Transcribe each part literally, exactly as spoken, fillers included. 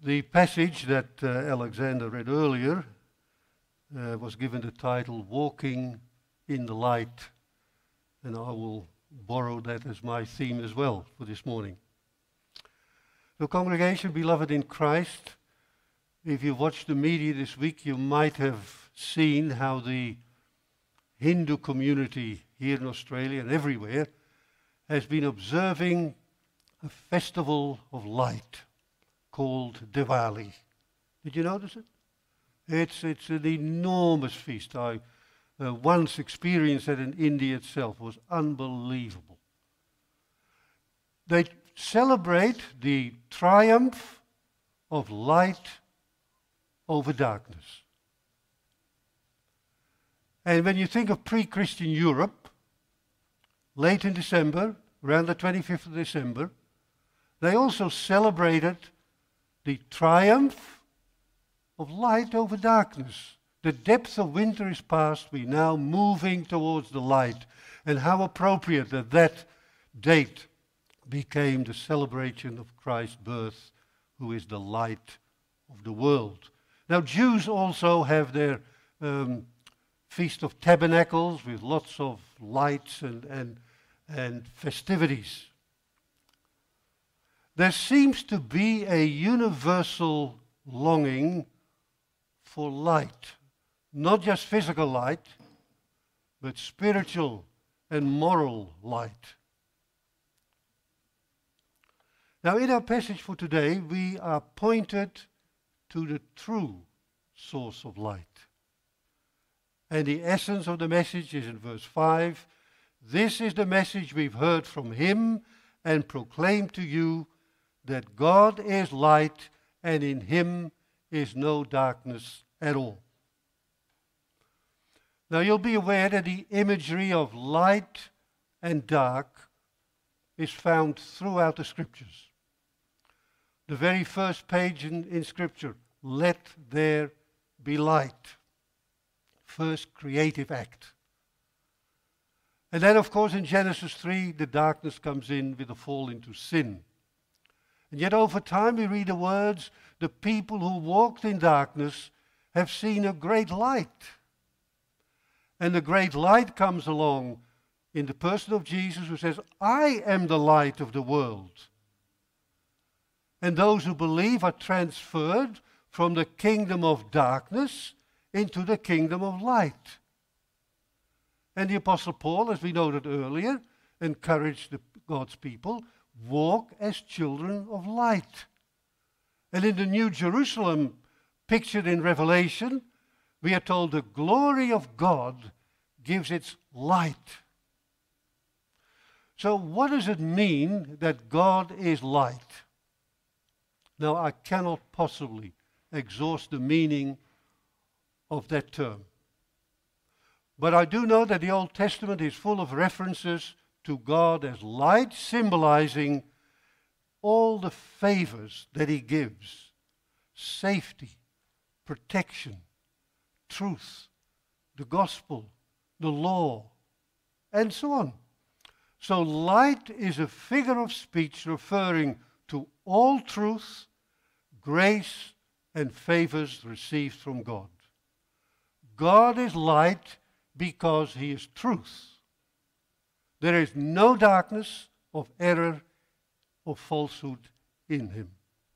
The passage that uh, Alexander read earlier uh, was given the title Walking in the Light, and I will borrow that as my theme as well for this morning. The congregation, beloved in Christ, if you watched the media this week, you might have seen how the Hindu community here in Australia and everywhere has been observing a festival of light called Diwali. Did you notice it? It's, it's an enormous feast. I uh, once experienced it in India itself. It was unbelievable. They celebrate the triumph of light over darkness. And when you think of pre-Christian Europe, late in December, around the twenty-fifth of December, they also celebrated the triumph of light over darkness. The depth of winter is past, we're now moving towards the light. And how appropriate that that date became the celebration of Christ's birth, who is the light of the world. Now, Jews also have their um, Feast of Tabernacles with lots of lights and, and, and festivities. There seems to be a universal longing for light, not just physical light, but spiritual and moral light. Now, in our passage for today, we are pointed to the true source of light. And the essence of the message is in verse five. This is the message we've heard from him and proclaimed to you, that God is light and in him is no darkness at all. Now you'll be aware that the imagery of light and dark is found throughout the scriptures. The very first page in, in scripture, let there be light. First creative act. And then of course in Genesis three, the darkness comes in with the fall into sin. And yet over time we read the words, the people who walked in darkness have seen a great light. And the great light comes along in the person of Jesus, who says, I am the light of the world. And those who believe are transferred from the kingdom of darkness into the kingdom of light. And the Apostle Paul, as we noted earlier, encouraged the, God's people, walk as children of light. And in the New Jerusalem pictured in Revelation, we are told the glory of God gives its light. So what does it mean that God is light? Now, I cannot possibly exhaust the meaning of that term. But I do know that the Old Testament is full of references to God as light, symbolizing all the favors that he gives. Safety, protection, truth, the gospel, the law, and so on. So light is a figure of speech referring to all truth, grace, and favors received from God. God is light because he is truth. There is no darkness of error or falsehood in him.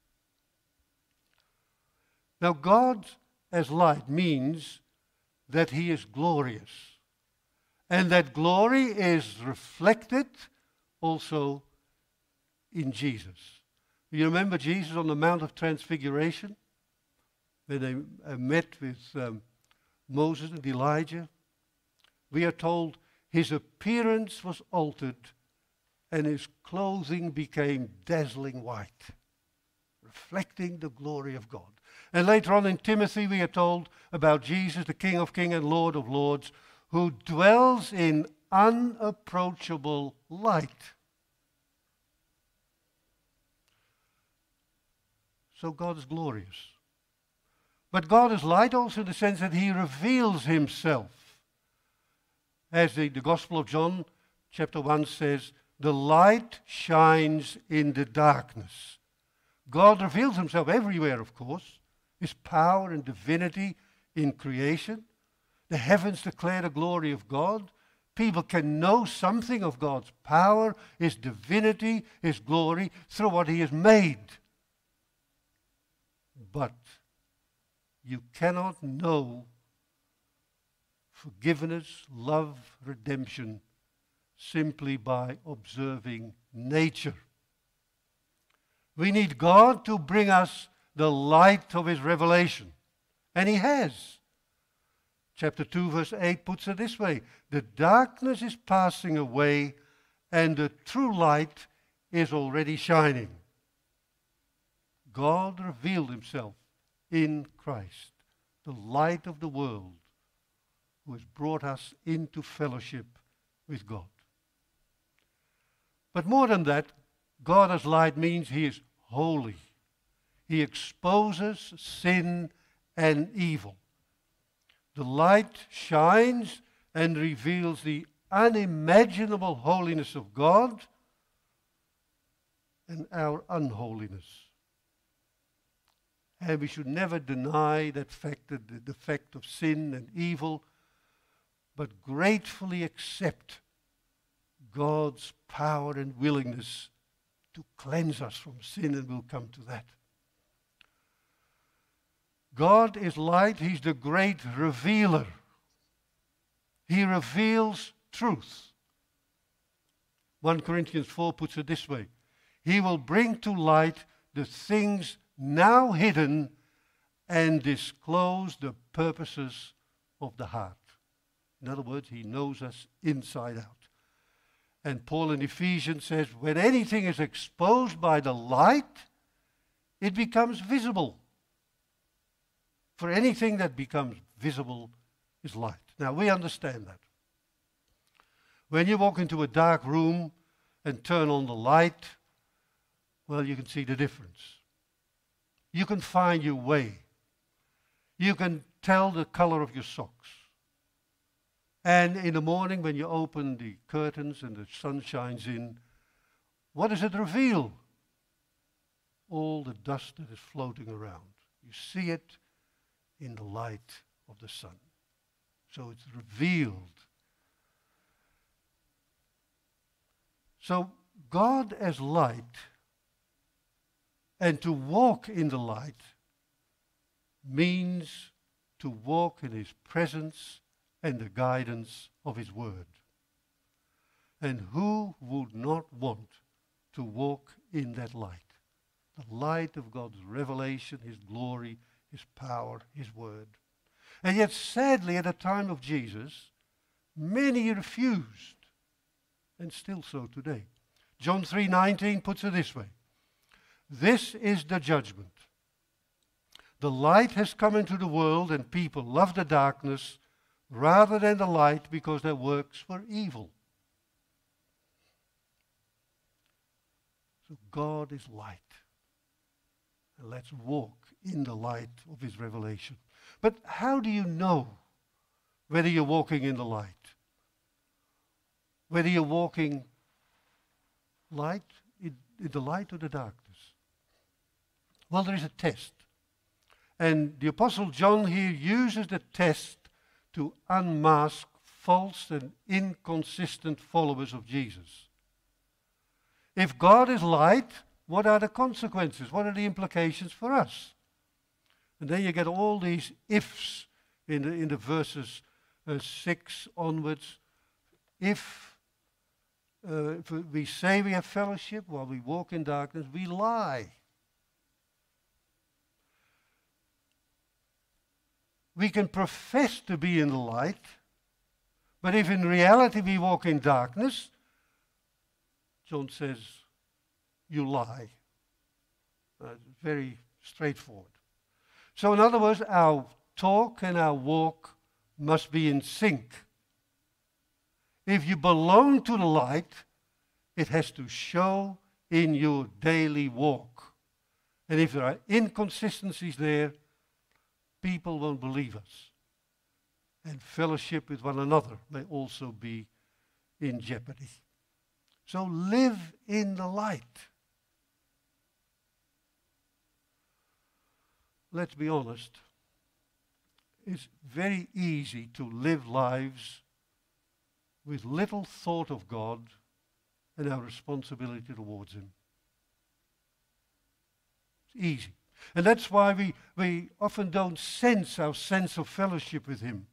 Now, God as light means that he is glorious. And that glory is reflected also in Jesus. You remember Jesus on the Mount of Transfiguration? When they uh, met with um, Moses and Elijah. We are told his appearance was altered and his clothing became dazzling white, reflecting the glory of God. And later on in Timothy we are told about Jesus, the King of Kings and Lord of Lords, who dwells in unapproachable light. So God is glorious. But God is light also in the sense that he reveals himself. As the, the Gospel of John, chapter one says, the light shines in the darkness. God reveals himself everywhere, of course. His power and divinity in creation. The heavens declare the glory of God. People can know something of God's power, his divinity, his glory through what he has made. But you cannot know forgiveness, love, redemption simply by observing nature. We need God to bring us the light of his revelation. And he has. Chapter two, verse eight puts it this way. The darkness is passing away, and the true light is already shining. God revealed himself in Christ, the light of the world, who has brought us into fellowship with God. But more than that, God as light means he is holy. He exposes sin and evil. The light shines and reveals the unimaginable holiness of God and our unholiness. And we should never deny that fact, the, the fact of sin and evil, but gratefully accept God's power and willingness to cleanse us from sin, and we'll come to that. God is light. He's the great revealer. He reveals truth. First Corinthians four puts it this way. He will bring to light the things now hidden and disclose the purposes of the heart. In other words, he knows us inside out. And Paul in Ephesians says, when anything is exposed by the light, it becomes visible. For anything that becomes visible is light. Now, we understand that. When you walk into a dark room and turn on the light, well, you can see the difference. You can find your way. You can tell the color of your socks. And in the morning when you open the curtains and the sun shines in, what does it reveal? All the dust that is floating around. You see it in the light of the sun. So it's revealed. So God as light, and to walk in the light, means to walk in his presence and the guidance of his word. And who would not want to walk in that light? The light of God's revelation, his glory, his power, his word. And yet, sadly, at the time of Jesus, many refused, and still so today. John three nineteen puts it this way. This is the judgment. The light has come into the world, and people love the darkness rather than the light because their works were evil. So God is light. And let's walk in the light of his revelation. But how do you know whether you're walking in the light? Whether you're walking light, in, in the light or the darkness? Well, there is a test. And the Apostle John here uses the test to unmask false and inconsistent followers of Jesus. If God is light, what are the consequences? What are the implications for us? And then you get all these ifs in the, in the verses uh, six onwards. If, uh, if we say we have fellowship while we walk in darkness, we lie. We can profess to be in the light, but if in reality we walk in darkness, John says, you lie. Uh, very straightforward. So in other words, our talk and our walk must be in sync. If you belong to the light, it has to show in your daily walk. And if there are inconsistencies there, people won't believe us. And fellowship with one another may also be in jeopardy. So live in the light. let's be honest, it's very easy to live lives with little thought of God and our responsibility towards Him. It's easy. And that's why we, we often don't sense our sense of fellowship with Him.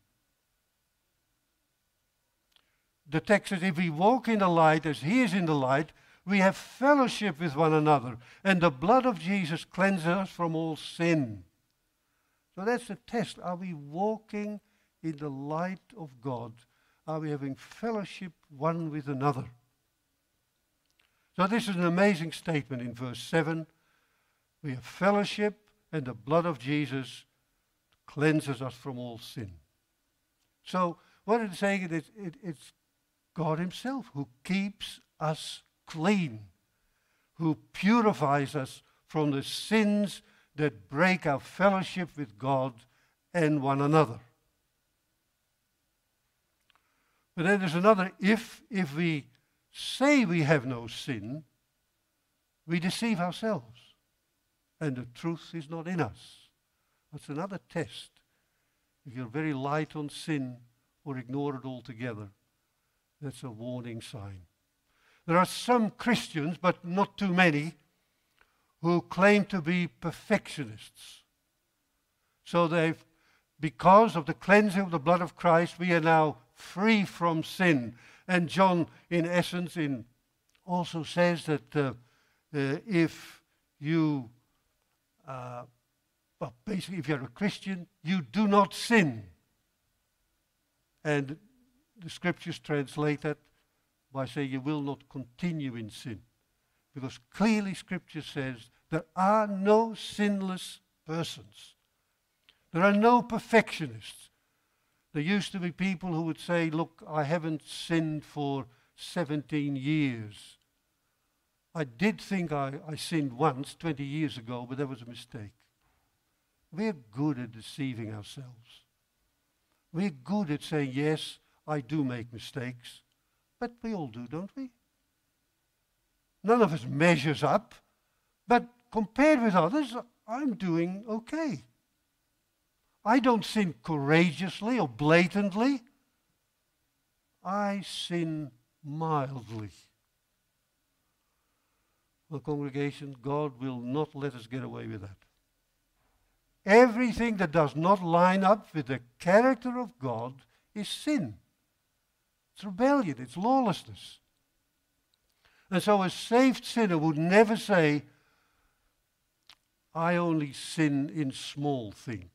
The text says, if we walk in the light as He is in the light, we have fellowship with one another, and the blood of Jesus cleanses us from all sin. So that's the test. Are we walking in the light of God? Are we having fellowship one with another? So this is an amazing statement in verse seven. We have fellowship, and the blood of Jesus cleanses us from all sin. So what it's saying is it, it's God Himself who keeps us clean, who purifies us from the sins that break our fellowship with God and one another. But then there's another if. If we say we have no sin, we deceive ourselves, and the truth is not in us. That's another test. If you're very light on sin or ignore it altogether, that's a warning sign. There are some Christians, but not too many, who claim to be perfectionists. So they've, because of the cleansing of the blood of Christ, we are now free from sin. And John, in essence, in also says that uh, uh, if you, uh, well, basically, if you're a Christian, you do not sin. And the scriptures translate that by saying you will not continue in sin. Because clearly Scripture says there are no sinless persons. There are no perfectionists. There used to be people who would say, look, I haven't sinned for seventeen years. I did think I, I sinned once, twenty years ago, but that was a mistake. We're good at deceiving ourselves. We're good at saying, yes, I do make mistakes. But we all do, don't we? None of us measures up, but compared with others, I'm doing okay. I don't sin courageously or blatantly. I sin mildly. Well, congregation, God will not let us get away with that. Everything that does not line up with the character of God is sin. It's rebellion, it's lawlessness. And so a saved sinner would never say, I only sin in small things.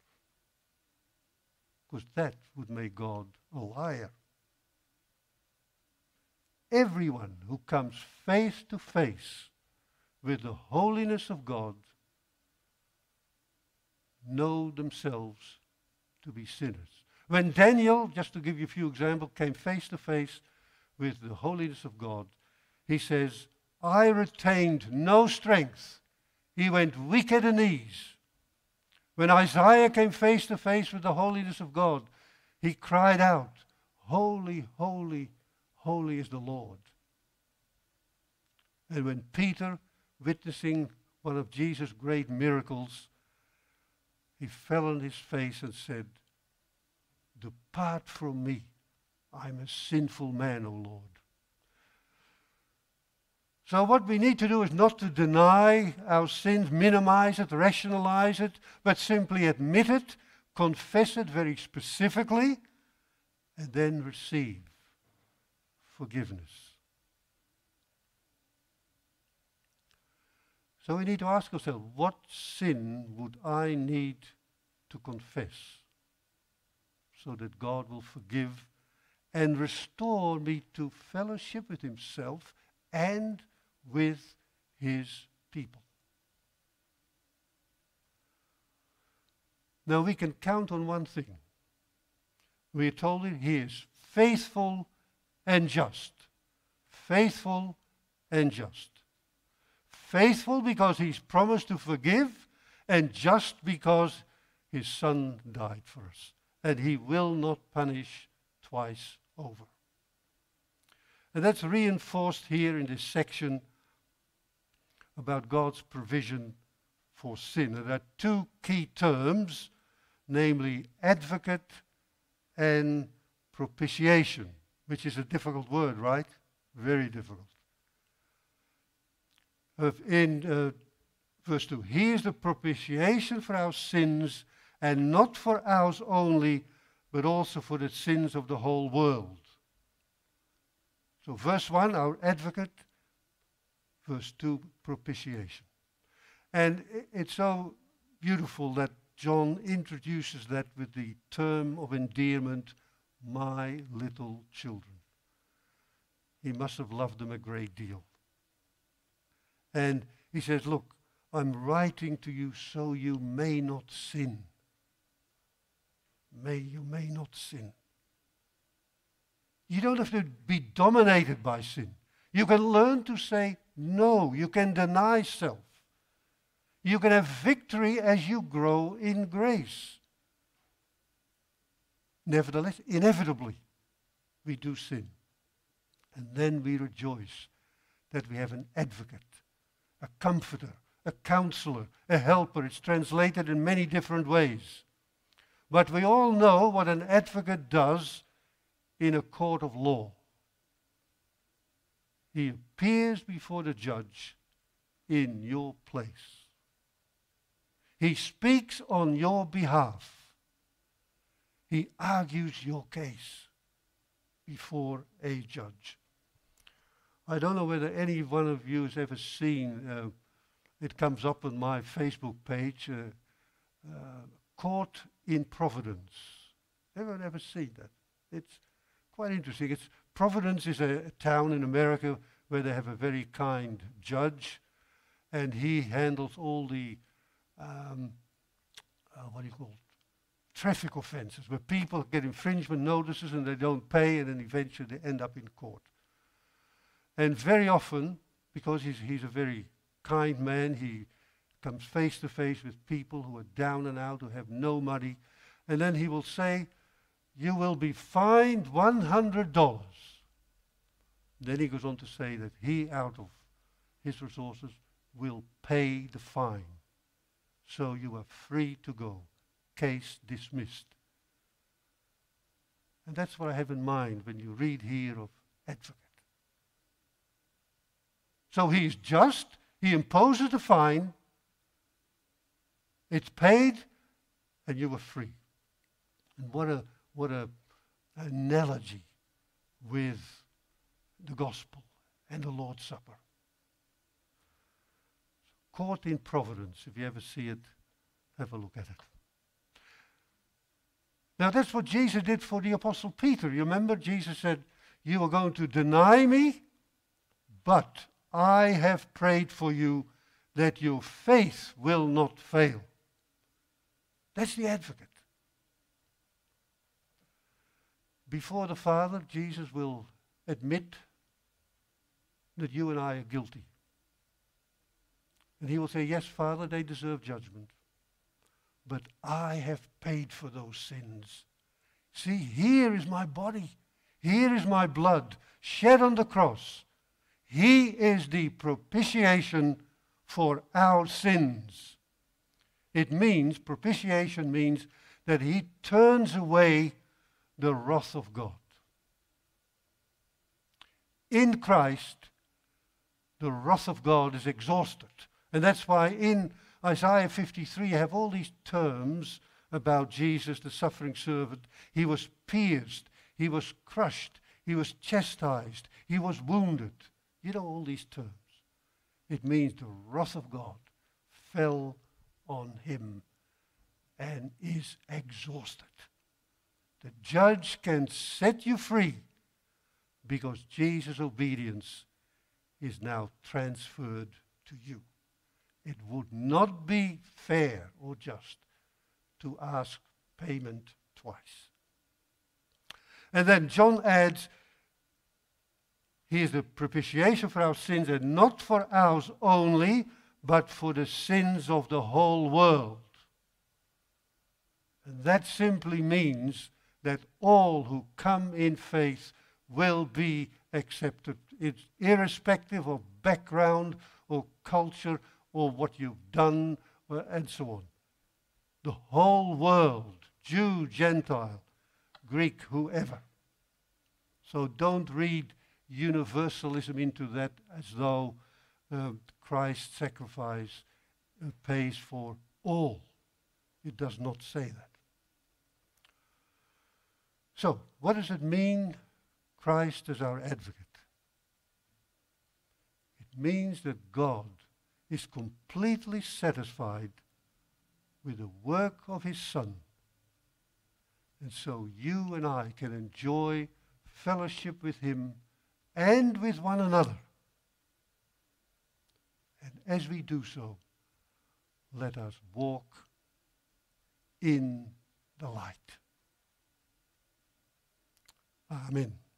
Because that would make God a liar. Everyone who comes face to face with the holiness of God know themselves to be sinners. When Daniel, just to give you a few examples, came face to face with the holiness of God, he says, I retained no strength. He went weak at the knees. When Isaiah came face to face with the holiness of God, he cried out, holy, holy, holy is the Lord. And when Peter, witnessing one of Jesus' great miracles, he fell on his face and said, depart from me, I'm a sinful man, O Lord. So what we need to do is not to deny our sins, minimize it, rationalize it, but simply admit it, confess it very specifically, and then receive forgiveness. So we need to ask ourselves, what sin would I need to confess so that God will forgive and restore me to fellowship with Himself and with His people? Now we can count on one thing. We are told that He is faithful and just. Faithful and just. Faithful because He's promised to forgive, and just because His Son died for us. And He will not punish twice over. And that's reinforced here in this section about God's provision for sin. And there are two key terms, namely advocate and propitiation, which is a difficult word, right? Very difficult. In uh, verse two, he is the propitiation for our sins, and not for ours only, but also for the sins of the whole world. So verse one, our advocate. Verse two, propitiation. And it's so beautiful that John introduces that with the term of endearment, my little children. He must have loved them a great deal. And he says, look, I'm writing to you so you may not sin. May you may not sin. You don't have to be dominated by sin. You can learn to say no. You can deny self. You can have victory as you grow in grace. Nevertheless, inevitably, we do sin. And then we rejoice that we have an advocate, a comforter, a counselor, a helper. It's translated in many different ways. But we all know what an advocate does in a court of law. He appears before the judge in your place. He speaks on your behalf. He argues your case before a judge. I don't know whether any one of you has ever seen, uh, it comes up on my Facebook page, uh, uh, Court in Providence. Ever ever seen that? It's quite interesting. It's Providence is a, a town in America where they have a very kind judge, and he handles all the um, uh, what do you call it? Traffic offences, where people get infringement notices and they don't pay, and then eventually they end up in court. And very often, because he's he's a very kind man, he comes face to face with people who are down and out, who have no money, and then he will say, you will be fined one hundred dollars. Then he goes on to say that he, out of his resources, will pay the fine. So you are free to go. Case dismissed. And that's what I have in mind when you read here of advocate. So he is just, he imposes the fine, it's paid, and you are free. And what a what a analogy with the gospel and the Lord's Supper. Court in Providence, if you ever see it, have a look at it. Now that's what Jesus did for the Apostle Peter. You remember Jesus said, you are going to deny me, but I have prayed for you that your faith will not fail. That's the advocate. Before the Father, Jesus will admit that you and I are guilty. And he will say, yes, Father, they deserve judgment. But I have paid for those sins. See, here is my body. Here is my blood shed on the cross. He is the propitiation for our sins. It means, propitiation means that he turns away the wrath of God. In Christ, the wrath of God is exhausted. And that's why in Isaiah fifty-three you have all these terms about Jesus, the suffering servant. He was pierced, he was crushed, he was chastised, he was wounded. You know all these terms. It means the wrath of God fell on him and is exhausted. The judge can set you free because Jesus' obedience is now transferred to you. It would not be fair or just to ask payment twice. And then John adds, he is the propitiation for our sins, and not for ours only, but for the sins of the whole world. And that simply means that all who come in faith will be accepted. It's irrespective of background or culture or what you've done uh, and so on. The whole world, Jew, Gentile, Greek, whoever. So don't read universalism into that as though uh, Christ's sacrifice uh, pays for all. It does not say that. So, what does it mean, Christ as our advocate? It means that God is completely satisfied with the work of his Son. And so you and I can enjoy fellowship with him and with one another. And as we do so, let us walk in the light. Amen.